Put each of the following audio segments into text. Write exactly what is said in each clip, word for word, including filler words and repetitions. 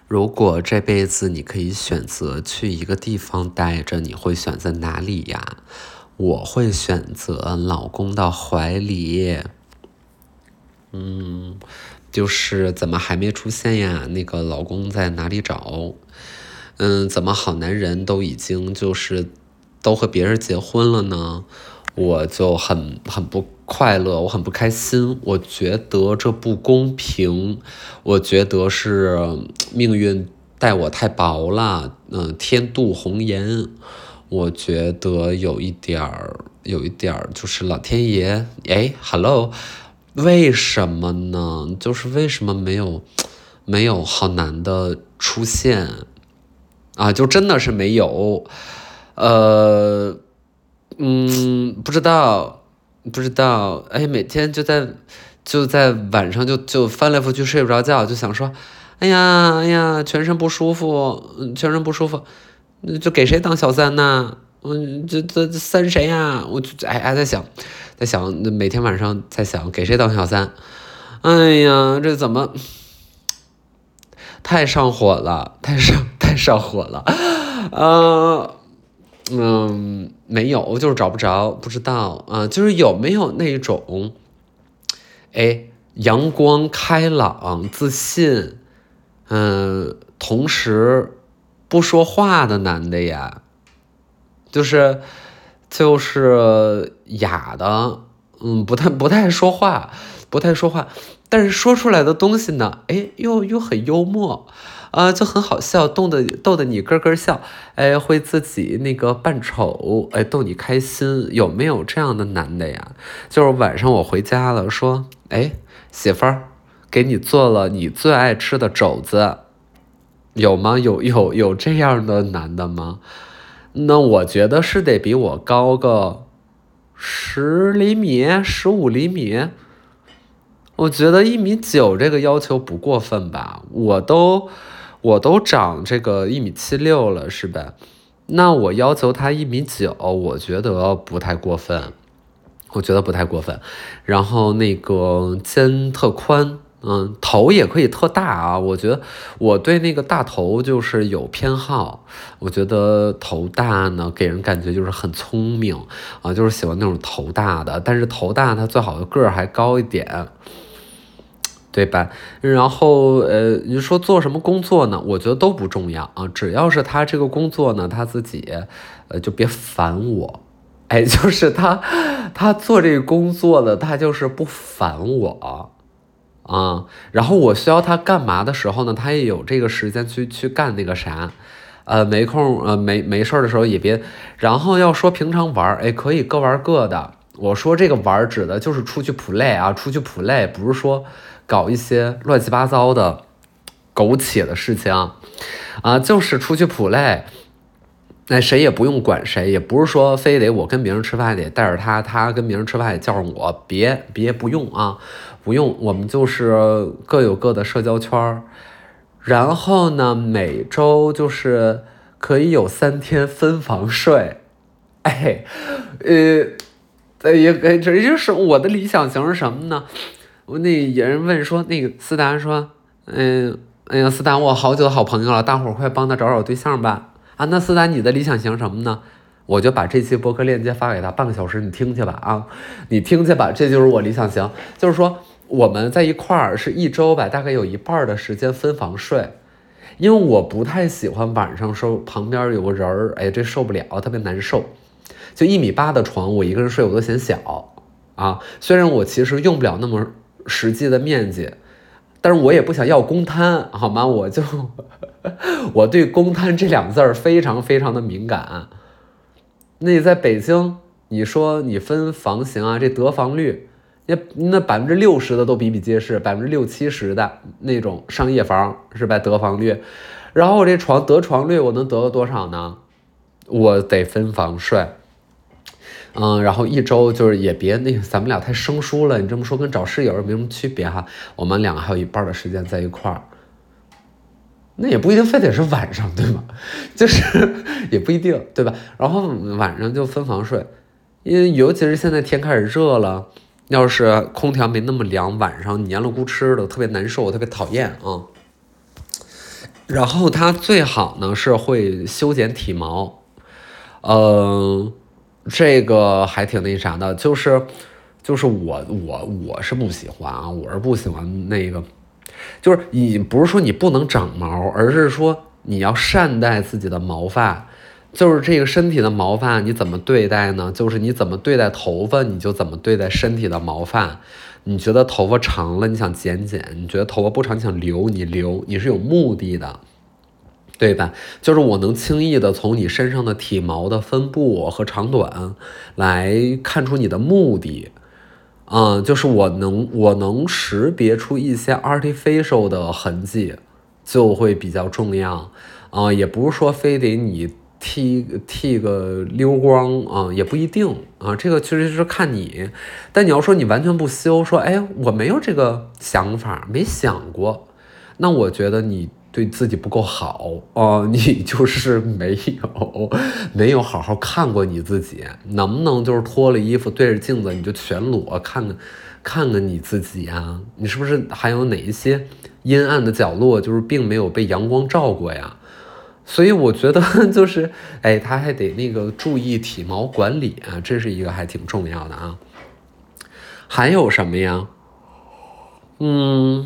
如果这辈子你可以选择去一个地方待着，你会选择哪里呀？我会选择老公的怀里。嗯，就是怎么还没出现呀？那个老公在哪里找？嗯，怎么好男人都已经就是都和别人结婚了呢？我就很很不快乐，我很不开心，我觉得这不公平，我觉得是命运待我太薄了，嗯、呃，天妒红颜，我觉得有一点儿，有一点儿就是老天爷，哎，hello，为什么呢？就是为什么没有没有好男的出现啊？就真的是没有，呃。嗯，不知道，不知道，哎，每天就在就在晚上就就翻来覆去睡不着觉，就想说，哎呀哎呀，全身不舒服，嗯，全身不舒服，就给谁当小三呢？嗯，这这这三谁呀？我就哎还在想，在想，每天晚上在想给谁当小三，哎呀，这怎么太上火了，太上太上火了，呃。嗯，没有，就是找不着，不知道啊、呃，就是有没有那种，哎，阳光开朗、自信，嗯、呃，同时不说话的男的呀，就是就是哑的，嗯，不太不太说话，不太说话，但是说出来的东西呢，哎，又又很幽默。啊、呃，就很好笑，逗得逗得你咯咯笑，哎，会自己那个扮丑，哎，逗你开心，有没有这样的男的呀？就是晚上我回家了，说，哎，媳妇儿，给你做了你最爱吃的肘子，有吗？有有有这样的男的吗？那我觉得是得比我高个十厘米、十五厘米。我觉得一米九这个要求不过分吧？我都我都长这个一米七六了，是吧？那我要求他一米九，我觉得不太过分，我觉得不太过分。然后那个肩特宽，嗯，头也可以特大啊。我觉得我对那个大头就是有偏好，我觉得头大呢给人感觉就是很聪明啊，就是喜欢那种头大的，但是头大他最好个儿还高一点。对吧？然后呃，你说做什么工作呢？我觉得都不重要啊，只要是他这个工作呢，他自己呃就别烦我，哎，就是他他做这个工作的，他就是不烦我啊。然后我需要他干嘛的时候呢，他也有这个时间去去干那个啥。呃，没空呃没没事的时候也别。然后要说平常玩，哎，可以各玩各的。我说这个玩指的就是出去 play 啊，出去 play，不是说搞一些乱七八糟的苟且的事情啊，啊就是出去 play。那谁也不用管谁，也不是说非得我跟别人吃饭得带着他，他跟别人吃饭也叫上我，别别不用啊，不用，我们就是各有各的社交圈。然后呢，每周就是可以有三天分房睡，哎，呃，也这就是我的理想型是什么呢？我那有人问说，那个思达说，嗯，哎呀，思达我好久的好朋友了，大伙儿快帮他找找对象吧。啊，那思达你的理想型什么呢？我就把这期播客链接发给他，半个小时你听去吧啊，你听去吧，这就是我理想型，就是说我们在一块儿是一周吧，大概有一半的时间分房睡。因为我不太喜欢晚上时候旁边有个人儿，哎，这受不了，特别难受。就一米八的床，我一个人睡我都嫌小啊。虽然我其实用不了那么实际的面积，但是我也不想要公摊，好吗？我就我对公摊这两字儿非常非常的敏感。那你在北京，你说你分房型啊，这得房率，那那百分之六十的都比比皆是，百分之六七十的那种商业房是吧？得房率，然后我这床得床率我能得个多少呢？我得分房睡。嗯，然后一周就是也别那个，咱们俩太生疏了。你这么说跟找室友没什么区别哈。我们两个还有一半的时间在一块儿，那也不一定非得是晚上，对吗？就是也不一定，对吧？然后晚上就分房睡，因为尤其是现在天开始热了，要是空调没那么凉，晚上黏了咕哧的，特别难受，特别讨厌啊。 然后它最好呢是会修剪体毛，呃，这个还挺那啥的，就是就是我我我是不喜欢啊，我是不喜欢那个，就是你不是说你不能长毛，而是说你要善待自己的毛发。就是这个身体的毛发你怎么对待呢？就是你怎么对待头发，你就怎么对待身体的毛发。你觉得头发长了，你想剪剪；你觉得头发不长，你想留，你留，你是有目的的，对吧？就是我能轻易的从你身上的体毛的分布和长短来看出你的目的。嗯，就是我能我能识别出一些 artificial 的痕迹，就会比较重要。啊、呃，也不是说非得你剃剃个溜光啊、呃，也不一定啊、呃。这个其实就是看你。但你要说你完全不修，说哎我没有这个想法，没想过，那我觉得你对自己不够好哦、呃，你就是没有没有好好看过你自己，能不能就是脱了衣服对着镜子你就全裸看看看看你自己啊？你是不是还有哪一些阴暗的角落就是并没有被阳光照过呀？所以我觉得就是，哎，他还得那个注意体毛管理啊，这是一个还挺重要的啊。还有什么呀？嗯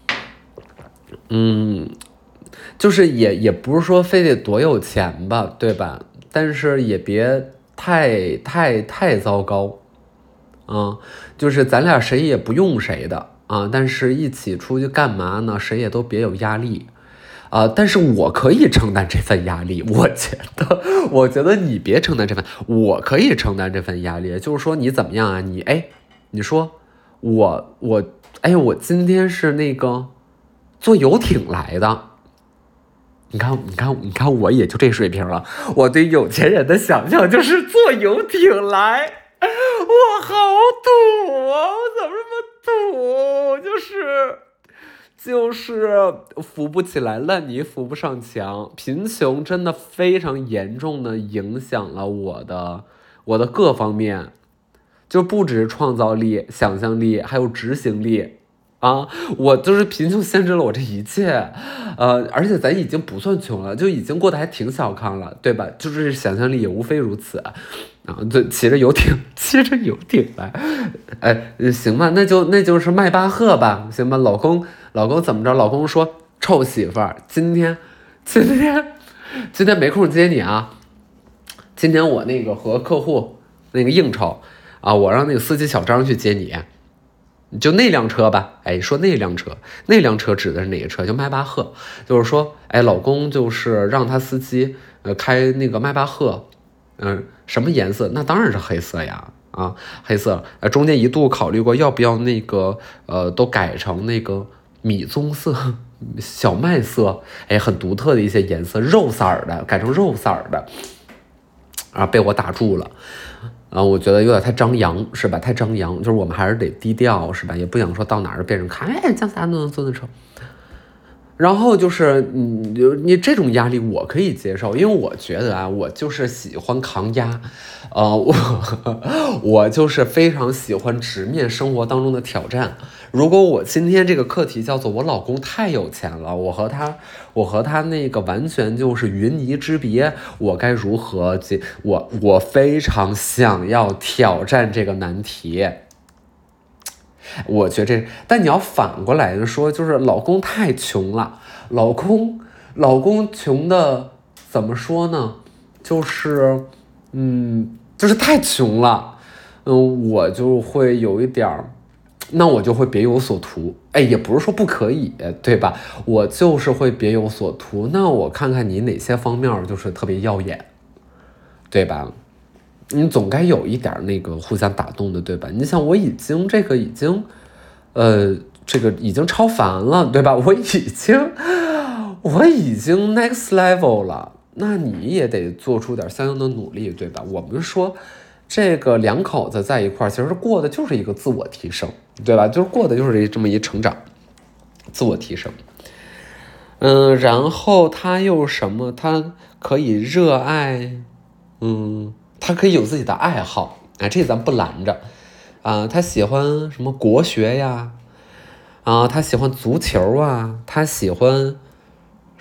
嗯，就是也也不是说非得多有钱吧，对吧？但是也别太太太糟糕啊。就是咱俩谁也不用谁的啊，但是一起出去干嘛呢？谁也都别有压力。啊、呃，但是我可以承担这份压力，我觉得，我觉得你别承担这份，我可以承担这份压力。就是说你怎么样啊？你哎，你说我我哎，我今天是那个坐游艇来的，你看你看你看，我也就这水平了。我对有钱人的想象就是坐游艇来，我好土啊！我怎么这么土？就是。就是扶不起来烂泥扶不上墙，贫穷真的非常严重的影响了我的我的各方面，就不只是创造力、想象力，还有执行力啊！我就是贫穷限制了我这一切，呃，而且咱已经不算穷了，就已经过得还挺小康了，对吧？就是想象力也无非如此。啊，就骑着游艇，骑着游艇来，哎，行吧，那就那就是迈巴赫吧，行吧，老公，老公怎么着？老公说，臭媳妇儿，今天，今天，今天没空接你啊，今天我那个和客户那个应酬啊，我让那个司机小张去接你，就那辆车吧，哎，说那辆车，那辆车指的是哪个车？就迈巴赫，就是说，哎，老公就是让他司机呃开那个迈巴赫。嗯、呃，什么颜色？那当然是黑色呀，啊，黑色。呃，中间一度考虑过要不要那个，呃，都改成那个米棕色、小麦色，哎，很独特的一些颜色，肉色儿的，改成肉色儿的，啊，被我打住了。啊，我觉得有点太张扬，是吧？太张扬，就是我们还是得低调，是吧？也不想说到哪儿被人看，哎，江啥都能坐那车。然后就是你你这种压力我可以接受，因为我觉得啊，我就是喜欢抗压，呃，我我就是非常喜欢直面生活当中的挑战。如果我今天这个课题叫做我老公太有钱了，我和他我和他那个完全就是云泥之别，我该如何解？我我非常想要挑战这个难题。我觉得这，但你要反过来说，就是老公太穷了，老公，老公穷的怎么说呢？就是，嗯，就是太穷了，嗯，我就会有一点儿，那我就会别有所图。哎，也不是说不可以，对吧？我就是会别有所图。那我看看你哪些方面就是特别耀眼，对吧？你总该有一点那个互相打动的，对吧？你想，我已经这个已经，呃，这个已经超凡了，对吧？我已经，我已经 next level 了，那你也得做出点相应的努力，对吧？我们说，这个两口子在一块儿，其实过的就是一个自我提升，对吧？就是过的就是这么一成长，自我提升。嗯，然后他又什么？他可以热爱，嗯。他可以有自己的爱好，哎，这咱不拦着，啊，他喜欢什么国学呀，啊，他喜欢足球啊，他喜欢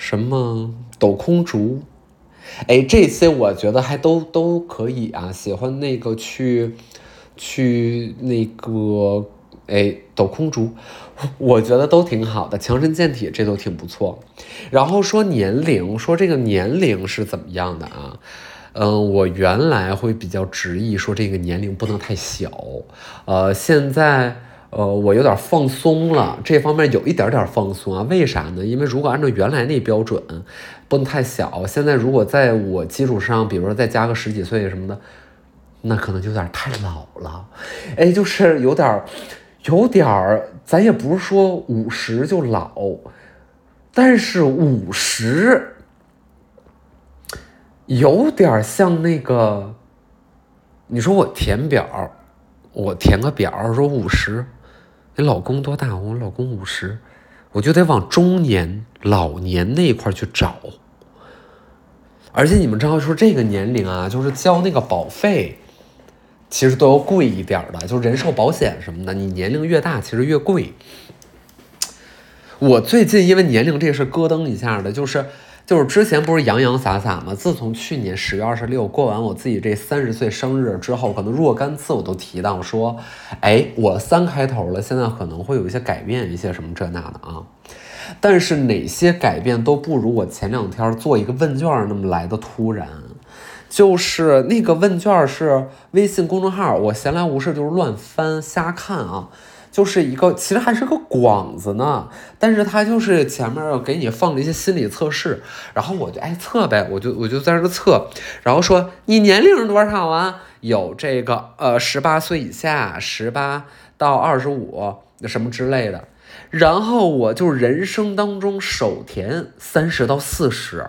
什么抖空竹，哎，这些我觉得还都都可以啊。喜欢那个去去那个哎抖空竹，我觉得都挺好的，强身健体这都挺不错。然后说年龄，说这个年龄是怎么样的啊？嗯，我原来会比较执意说这个年龄不能太小，呃，现在呃我有点放松了，这方面有一点点放松啊。为啥呢？因为如果按照原来那标准，不能太小。现在如果在我基础上，比如说再加个十几岁什么的，那可能就有点太老了。哎，就是有点有点咱也不是说五十就老，但是五十。有点像那个，你说我填表，我填个表说五十，你老公多大？我老公五十，我就得往中年、老年那一块去找。而且你们知道说这个年龄啊，就是交那个保费，其实都要贵一点的，就是人寿保险什么的，你年龄越大，其实越贵。我最近因为年龄这事咯噔一下的，就是。就是之前不是洋洋洒洒吗？自从去年十月二十六过完我自己这三十岁生日之后，可能若干次我都提到说，哎，我三开头了，现在可能会有一些改变，一些什么这那的啊。但是哪些改变都不如我前两天做一个问卷那么来的突然。就是那个问卷是微信公众号，我闲来无事就是乱翻瞎看啊。就是一个，其实还是个广子呢，但是他就是前面给你放了一些心理测试，然后我就爱测呗，我就我就在这测，然后说你年龄是多少啊？有这个呃十八岁以下，十八到二十五什么之类的，然后我就人生当中首填三十到四十。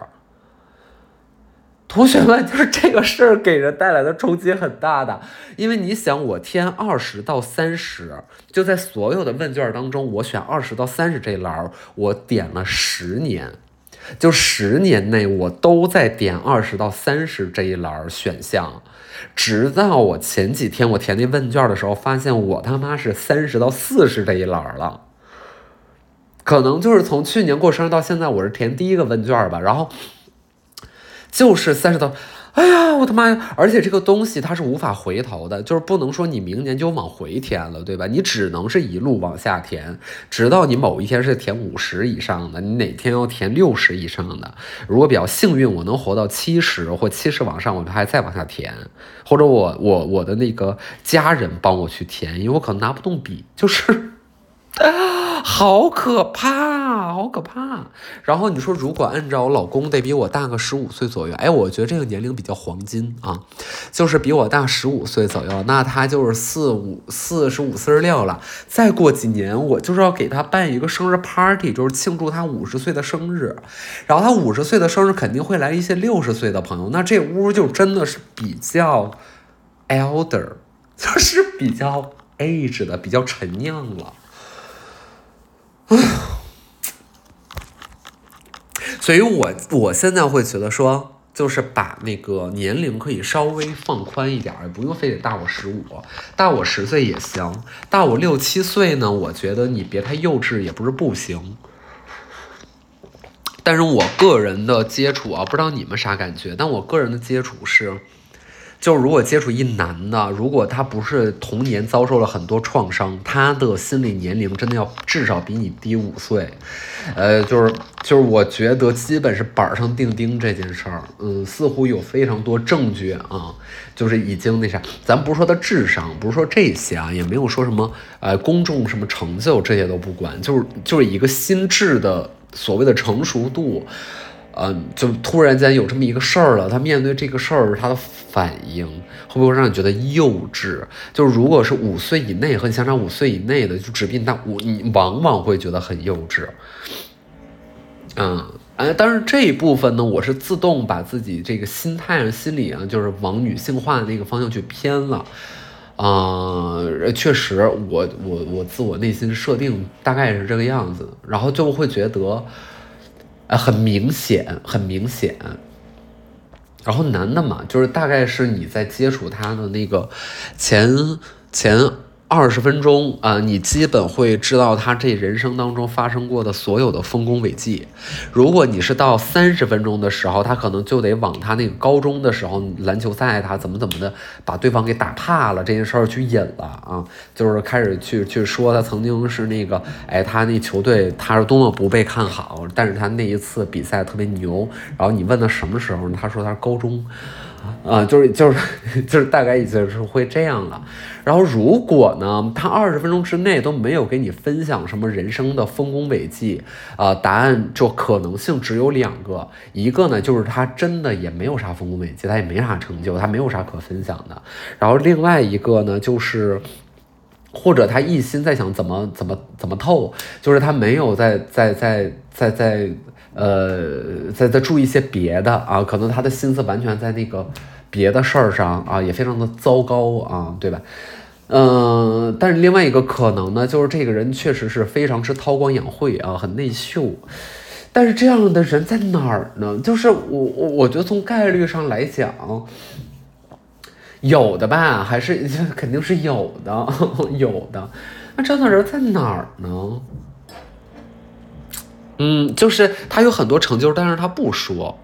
同学们，就是这个事儿给人带来的冲击很大的，因为你想，我填二十到三十，就在所有的问卷当中，我选二十到三十这一栏，我点了十年，就十年内我都在点二十到三十这一栏选项，直到我前几天我填那问卷的时候，发现我他妈是三十到四十这一栏了，可能就是从去年过生日到现在，我是填第一个问卷吧，然后。就是三十到，哎呀，我的妈呀！而且这个东西它是无法回头的，就是不能说你明年就往回填了，对吧？你只能是一路往下填，直到你某一天是填五十以上的，你哪天要填六十以上的。如果比较幸运，我能活到七十或七十往上，我还再往下填，或者我我我的那个家人帮我去填，因为我可能拿不动笔，就是。啊，好可怕，好可怕！然后你说，如果按照我老公得比我大个十五岁左右，哎，我觉得这个年龄比较黄金啊，就是比我大十五岁左右，那他就是四五四十五、四十六了。再过几年，我就是要给他办一个生日 party， 就是庆祝他五十岁的生日。然后他五十岁的生日肯定会来一些六十岁的朋友，那这屋就真的是比较 elder， 就是比较 age 的，比较陈酿了。所以我我现在会觉得说，就是把那个年龄可以稍微放宽一点，也不用非得大我十五，大我十岁也行，大我六七岁呢，我觉得你别太幼稚也不是不行。但是我个人的接触啊，不知道你们啥感觉，但我个人的接触是。就是如果接触一男的，如果他不是童年遭受了很多创伤，他的心理年龄真的要至少比你低五岁，呃，就是就是我觉得基本是板上钉钉这件事儿，嗯，似乎有非常多证据啊，就是已经那啥，咱不是说他智商，不是说这些啊，也没有说什么呃公众什么成就这些都不管，就是就是一个心智的所谓的成熟度。嗯，就突然间有这么一个事儿了，他面对这个事儿，他的反应会不会让你觉得幼稚？就是如果是五岁以内和你相差五岁以内的，就只比你大五，你往往会觉得很幼稚。嗯，哎，但是这一部分呢，我是自动把自己这个心态上、心理啊，就是往女性化的那个方向去偏了。啊、呃，确实，我我我自我内心设定大概是这个样子，然后就会觉得。呃，很明显，很明显。然后男的嘛，就是大概是你在接触他的那个前前二十分钟啊、呃，你基本会知道他这人生当中发生过的所有的丰功伟绩。如果你是到三十分钟的时候，他可能就得往他那个高中的时候篮球赛他怎么怎么的把对方给打怕了这件事儿去引了啊，就是开始去去说他曾经是那个，哎，他那球队他是多么不被看好，但是他那一次比赛特别牛。然后你问他什么时候，他说他是高中。啊、呃，就是就是就是大概意思是会这样了。然后如果呢，他二十分钟之内都没有给你分享什么人生的丰功伟绩，啊、呃，答案就可能性只有两个，一个呢就是他真的也没有啥丰功伟绩，他也没啥成就，他没有啥可分享的。然后另外一个呢就是。或者他一心在想怎么怎么怎么透，就是他没有在在在在在呃在在注意一些别的啊，可能他的心思完全在那个别的事儿上啊，也非常的糟糕啊，对吧？嗯、呃，但是另外一个可能呢，就是这个人确实是非常之韬光养晦啊，很内秀。但是这样的人在哪儿呢？就是我我我觉得从概率上来讲。有的吧，还是肯定是有的，有的。那这样的人在哪儿呢？嗯，就是他有很多成就，但是他不说。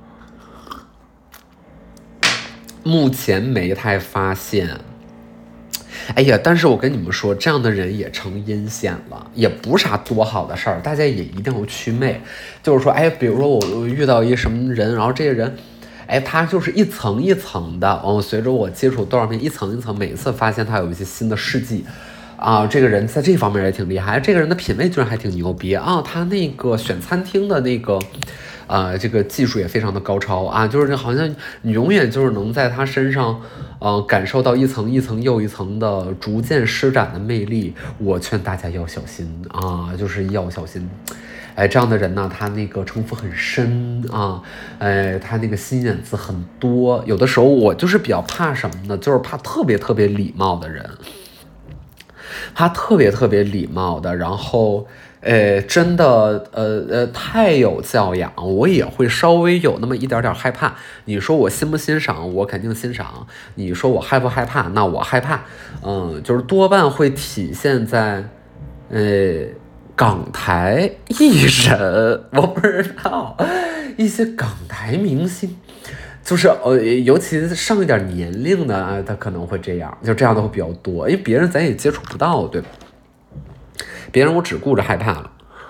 目前没太发现。哎呀，但是我跟你们说，这样的人也成阴险了，也不是啥多好的事儿，大家也一定要祛魅。就是说，哎，比如说我遇到一什么人，然后这个人。哎，他就是一层一层的，哦，随着我接触多少遍，一层一层，每一次发现他有一些新的事迹，啊，这个人在这方面也挺厉害，这个人的品味居然还挺牛逼啊，他那个选餐厅的那个，呃，这个技术也非常的高超啊，就是好像你永远就是能在他身上，呃，感受到一层一层又一层的逐渐施展的魅力。我劝大家要小心啊，就是要小心。哎，这样的人呢，他那个城府很深啊，哎，他那个心眼子很多。有的时候我就是比较怕什么呢？就是怕特别特别礼貌的人，他特别特别礼貌的，然后，呃，真的，呃呃，太有教养，我也会稍微有那么一点点害怕。你说我欣不欣赏？我肯定欣赏。你说我害不害怕？那我害怕。嗯，就是多半会体现在，呃。港台艺人，我不知道一些港台明星，就是呃，尤其是上一点年龄的啊，他可能会这样，就这样的会比较多，因为别人咱也接触不到，对吧？别人我只顾着害怕了，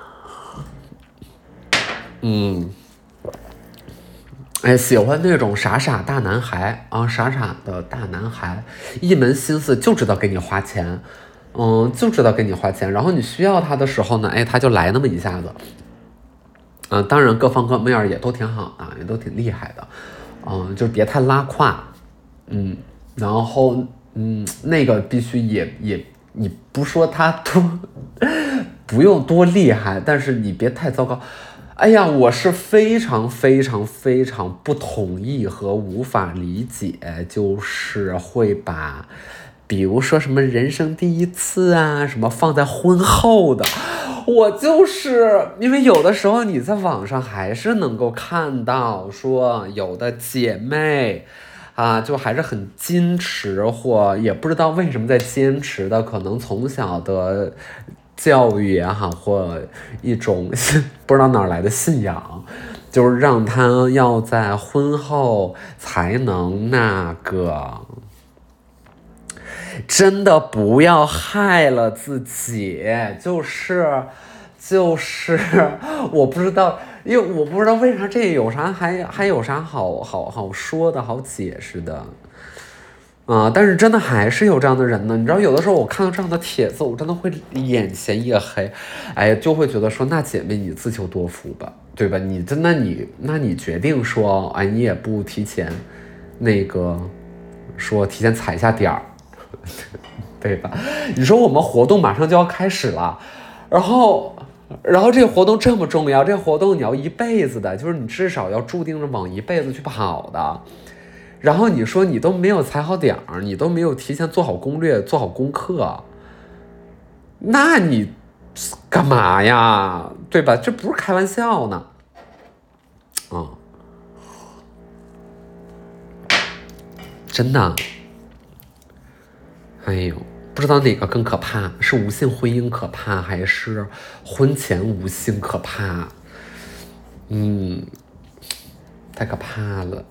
嗯，哎，喜欢那种傻傻大男孩啊，傻傻的大男孩，一门心思就知道给你花钱。嗯，就知道给你花钱，然后你需要他的时候呢，哎，他就来那么一下子。嗯、呃，当然各方各面也都挺好的，也都挺厉害的，嗯、呃，就别太拉胯，嗯，然后嗯，那个必须也也，你不说他多，不用多厉害，但是你别太糟糕。哎呀，我是非常非常非常不同意和无法理解，就是会把。比如说什么人生第一次啊，什么放在婚后的，我就是因为有的时候你在网上还是能够看到说有的姐妹啊，就还是很矜持，或也不知道为什么在坚持的，可能从小的教育也好，或一种不知道哪来的信仰，就是让他要在婚后才能那个。真的不要害了自己，就是就是我不知道，因为我不知道为啥这有啥还还有啥好好好说的好解释的啊、呃！但是真的还是有这样的人呢，你知道，有的时候我看到这样的帖子，我真的会眼前一黑，哎，就会觉得说，那姐妹你自求多福吧，对吧？你真那你那你决定说，哎，你也不提前那个说提前踩一下点儿。对吧？你说我们活动马上就要开始了，然后，然后这个活动这么重要，这个活动你要一辈子的，就是你至少要注定着往一辈子去跑的。然后你说你都没有踩好点儿，你都没有提前做好攻略、做好功课，那你干嘛呀？对吧？这不是开玩笑呢，啊、嗯，真的。哎呦， 不知道哪个更可怕，是无性婚姻可怕，还是婚前无性可怕？嗯，太可怕了。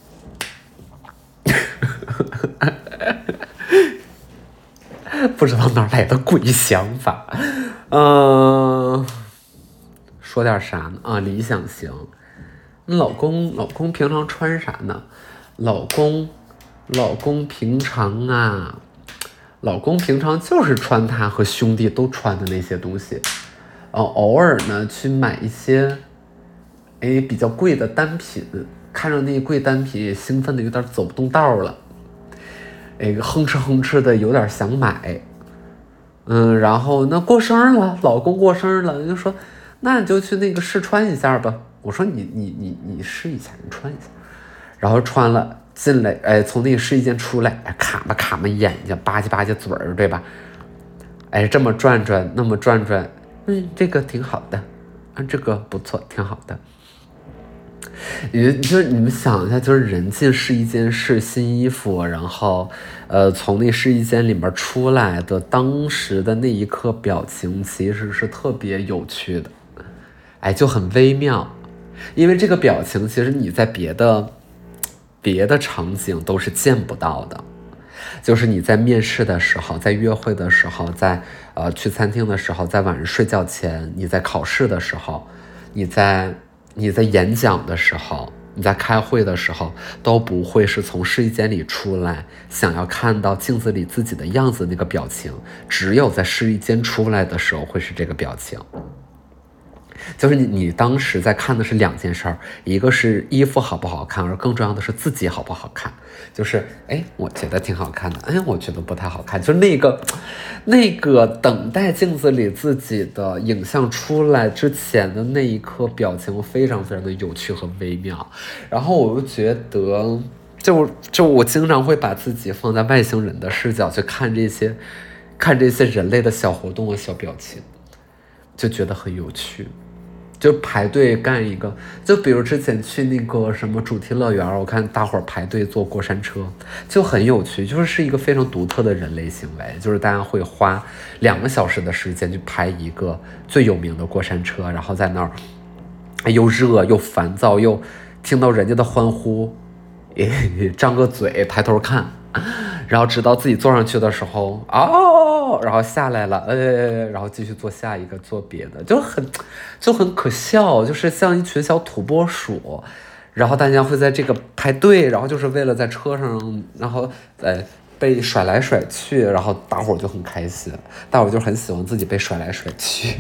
不知道哪来的鬼想法。嗯、呃，说点啥呢？啊，理想型。老公，老公平常穿啥呢？老公，老公平常啊，老公平常就是穿他和兄弟都穿的那些东西。呃，偶尔呢去买一些，哎，比较贵的单品，看着那贵单品也兴奋的有点走不动道了。哎，哼哧哼哧的有点想买。嗯，然后那过生日了，老公过生日了，就说那你就去那个试穿一下吧。我说你你你你试一下，你穿一下。然后穿了进来，哎，从那个试衣间出来，哎，卡吧卡吧眼睛，吧唧吧唧嘴儿，对吧？哎，这么转转，那么转转，嗯，这个挺好的，啊，这个不错，挺好的。你就是你们想一下，就是人进试衣间试新衣服，然后，呃，从那试衣间里面出来的当时的那一刻表情，其实是特别有趣的，哎，就很微妙，因为这个表情其实你在别的别的场景都是见不到的，就是你在面试的时候，在约会的时候，在呃去餐厅的时候，在晚上睡觉前，你在考试的时候，你在。你在演讲的时候，你在开会的时候，都不会是从试衣间里出来想要看到镜子里自己的样子那个表情，只有在试衣间出来的时候会是这个表情。就是你你当时在看的是两件事儿，一个是衣服好不好看，而更重要的是自己好不好看。就是哎，我觉得挺好看的，哎，我觉得不太好看。就那个那个等待镜子里自己的影像出来之前的那一刻，表情非常非常的有趣和微妙。然后我又觉得，就就我经常会把自己放在外星人的视角去看这些看这些人类的小活动和小表情，就觉得很有趣。就排队干一个，就比如之前去那个什么主题乐园，我看大伙儿排队坐过山车，就很有趣，就是是一个非常独特的人类行为，就是大家会花两个小时的时间去排一个最有名的过山车，然后在那儿又热又烦躁，又听到人家的欢呼，也张个嘴抬头看，然后直到自己坐上去的时候，哦，然后下来了，呃，然后继续做下一个，做别的，就很，就很可笑，就是像一群小土拨鼠，然后大家会在这个排队，然后就是为了在车上，然后呃被甩来甩去，然后大伙儿就很开心，大伙儿就很喜欢自己被甩来甩去，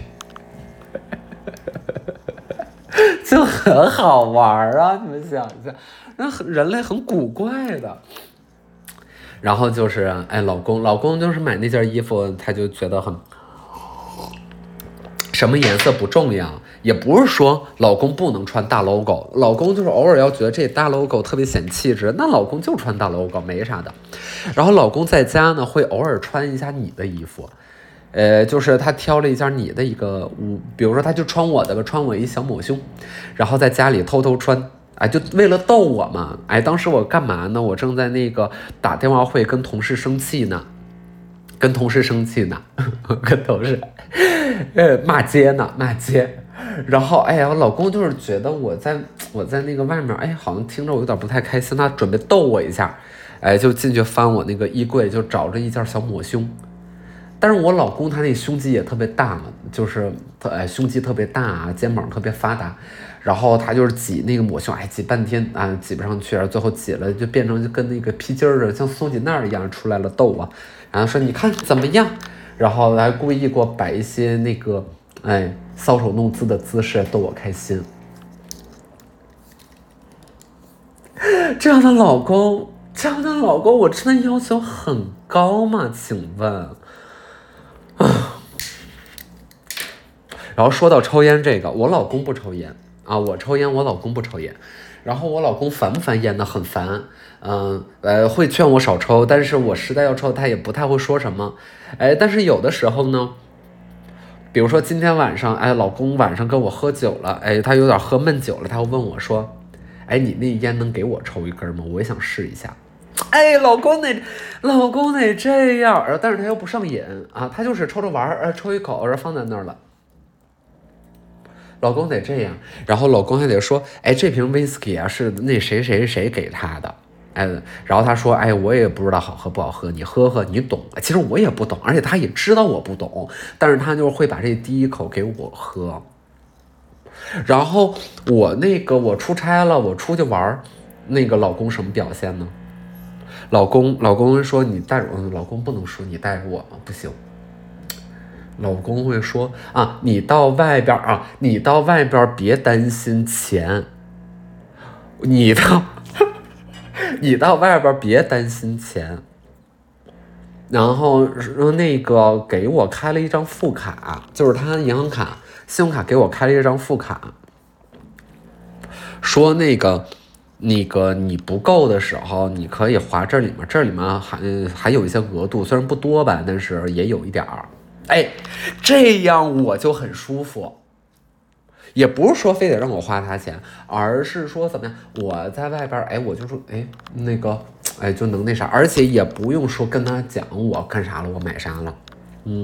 就很好玩啊！你们想一下，那人类很古怪的。然后就是，哎，老公，老公就是买那件衣服，他就觉得很，什么颜色不重要，也不是说老公不能穿大 logo， 老公就是偶尔要觉得这大 logo 特别显气质，那老公就穿大 logo 没啥的。然后老公在家呢会偶尔穿一下你的衣服，呃，就是他挑了一件你的一个，比如说他就穿我的吧，穿我一小抹胸，然后在家里偷偷穿。哎，就为了逗我嘛！哎，当时我干嘛呢？我正在那个打电话会，跟同事生气呢，跟同事生气呢，跟同事，呃，骂街呢，骂街。然后，哎呀，我老公就是觉得我在我在那个外面，哎，好像听着我有点不太开心，他准备逗我一下，哎，就进去翻我那个衣柜，就找着一件小抹胸。但是我老公他那胸肌也特别大嘛，就是呃胸肌特别大，肩膀特别发达，然后他就是挤那个抹胸，哎挤半天啊挤不上去，然后最后挤了就变成就跟那个皮筋儿的像松紧带一样出来了逗我，然后说你看怎么样，然后还故意给我摆一些那个哎搔首弄姿的姿势逗我开心。这样的老公，这样的老公，我真的要求很高吗？请问？然后说到抽烟这个，我老公不抽烟啊，我抽烟，我老公不抽烟。然后我老公烦不烦烟呢？很烦，嗯呃，会劝我少抽，但是我实在要抽，他也不太会说什么。哎，但是有的时候呢，比如说今天晚上，哎，老公晚上跟我喝酒了，哎，他有点喝闷酒了，他会问我说，哎，你那烟能给我抽一根吗？我也想试一下。 哎，老公得，老公得这样，然后但是他又不上瘾啊，他就是抽着玩儿，呃，抽一口，然后放在那儿了。老公得这样，然后老公还得说，哎，这瓶 whisky 啊是那谁谁谁给他的，哎，然后他说，哎，我也不知道好喝不好喝，你喝喝，你懂。其实我也不懂，而且他也知道我不懂，但是他就会把这第一口给我喝。然后我那个我出差了，我出去玩，那个老公什么表现呢？老公老公说你带着我，老公不能说你带着我吗？不行。老公会说啊，你到外边啊，你到外边别担心钱，你到你到外边别担心钱。然后那个给我开了一张副卡，就是他银行卡、信用卡给我开了一张副卡，说那个那个你不够的时候，你可以划这里面，这里面还还有一些额度，虽然不多吧，但是也有一点儿。哎，这样我就很舒服，也不是说非得让我花他钱，而是说怎么样，我在外边，哎，我就说，哎，那个，哎，就能那啥，而且也不用说跟他讲我干啥了，我买啥了，嗯。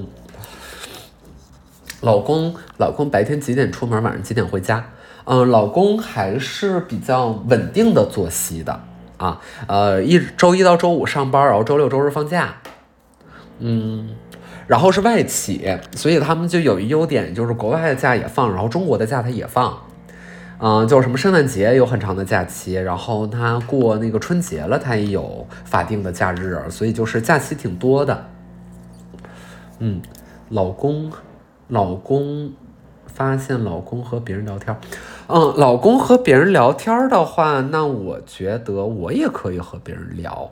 老公，老公白天几点出门，晚上几点回家？嗯、呃，老公还是比较稳定的作息的啊，呃，一周一到周五上班，然后周六周日放假，嗯。然后是外企，所以他们就有一优点，就是国外的假也放，然后中国的假他也放，嗯、呃，就是什么圣诞节有很长的假期，然后他过那个春节了，他也有法定的假日，所以就是假期挺多的。嗯，老公，老公发现老公和别人聊天，嗯，老公和别人聊天的话，那我觉得我也可以和别人聊。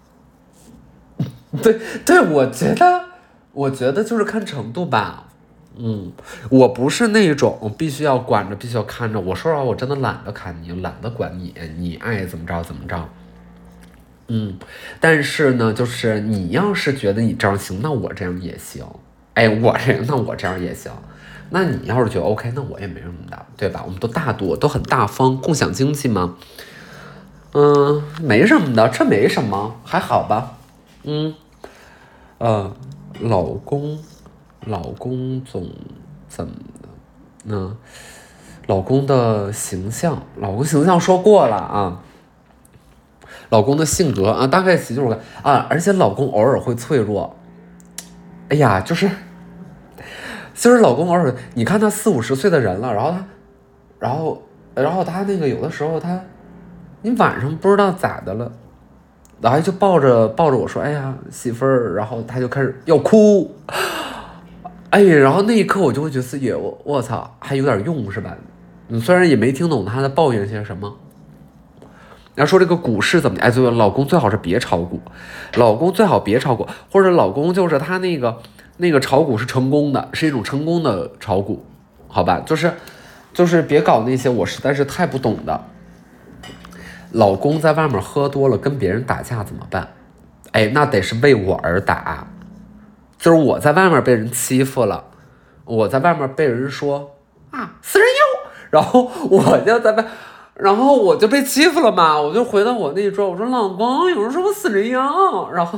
对对，我觉得。我觉得就是看程度吧，嗯，我不是那种必须要管着，必须要看着。我说实话，我真的懒得看你，懒得管你，你爱怎么着怎么着。嗯，但是呢，就是你要是觉得你这样行，那我这样也行。哎，我这那我这样也行。那你要是觉得 OK， 那我也没什么的，对吧？我们都大度，都很大方，共享经济嘛。嗯，没什么的，这没什么，还好吧。嗯，呃。老公，老公总怎么的？那老公的形象，老公形象说过了啊。老公的性格啊，大概其就是啊，而且老公偶尔会脆弱。哎呀，就是，就是老公偶尔，你看他四五十岁的人了，然后他，然后，然后他那个有的时候他，你晚上不知道咋的了。然后就抱着抱着我说：“哎呀，媳妇儿。”然后他就开始要哭，哎，然后那一刻我就会觉得自己，我我操，还有点用是吧？嗯，虽然也没听懂他在抱怨些什么。然后说这个股市怎么？哎，最后老公最好是别炒股，老公最好别炒股，或者老公就是他那个那个炒股是成功的，是一种成功的炒股，好吧？就是就是别搞那些我实在是太不懂的。老公在外面喝多了跟别人打架怎么办？哎，那得是为我而打，就是我在外面被人欺负了，我在外面被人说啊死人妖，然后我就在外，然后我就被欺负了嘛，我就回到我那一桌，我说老公，有人说我死人妖，然后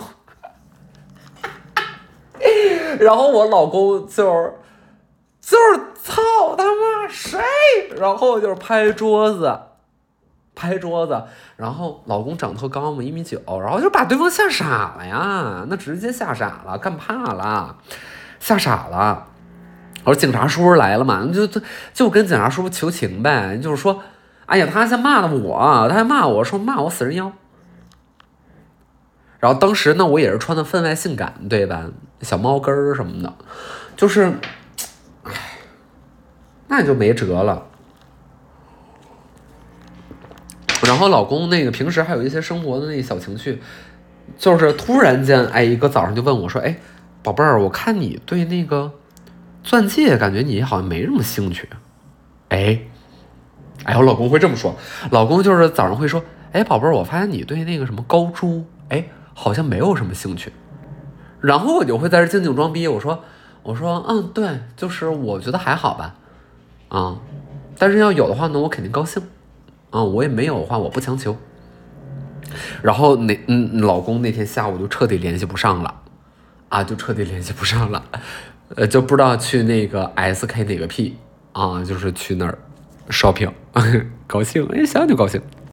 然后我老公就是就是操他妈谁，然后就是拍桌子。拍桌子，然后老公长特高嘛，一米九，然后就把对方吓傻了呀，那直接吓傻了，干怕了，吓傻了。我说警察叔叔来了嘛，就就就跟警察叔叔求情呗，就是说，哎呀，他先骂的我，他还骂我说骂我死人妖。然后当时呢，我也是穿的分外性感，对吧？小猫跟儿什么的，就是，哎，那也就没辙了。然后老公那个平时还有一些生活的那小情绪，就是突然间，哎，一个早上就问我说：“哎，宝贝儿，我看你对那个钻戒，感觉你好像没什么兴趣。”哎，哎，我老公会这么说，老公就是早上会说：“哎，宝贝儿，我发现你对那个什么高珠，哎，好像没有什么兴趣。”然后我就会在这静静装逼，我说：“我说，嗯，对，就是我觉得还好吧，啊，但是要有的话呢，我肯定高兴。”啊、嗯，我也没有的话，我不强求。 然后那嗯，老公那天下午就彻底联系不上了，啊，就彻底联系不上了，呃，就不知道去那个 S K 哪个 P 啊，就是去那儿 shopping，高兴，哎，想想就高兴。